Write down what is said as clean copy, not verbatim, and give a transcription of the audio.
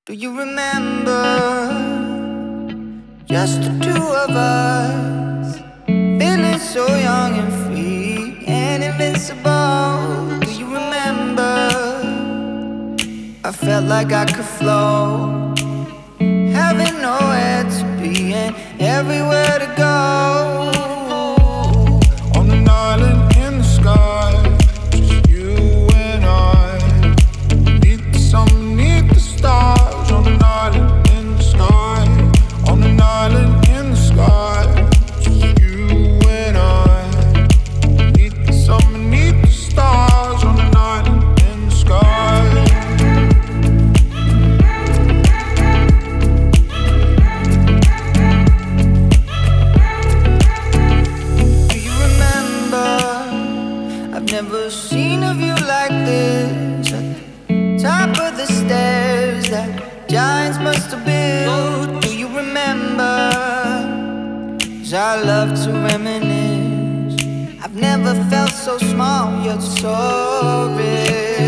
Do you remember just the two of us, feeling so young and free and invincible? Do you remember? I felt like I could float, having nowhere to be and everywhere to go. On an island in the sky, just you and I, beneath the sun, beneath the stars. On an island in the sky, on an island in the sky, just you and I, beneath the sun, beneath the stars. On an island in the sky. Never seen a view like this at the top of the stairs that giants must have built. Do you remember? 'Cause I love to reminisce. I've never felt so small yet so big.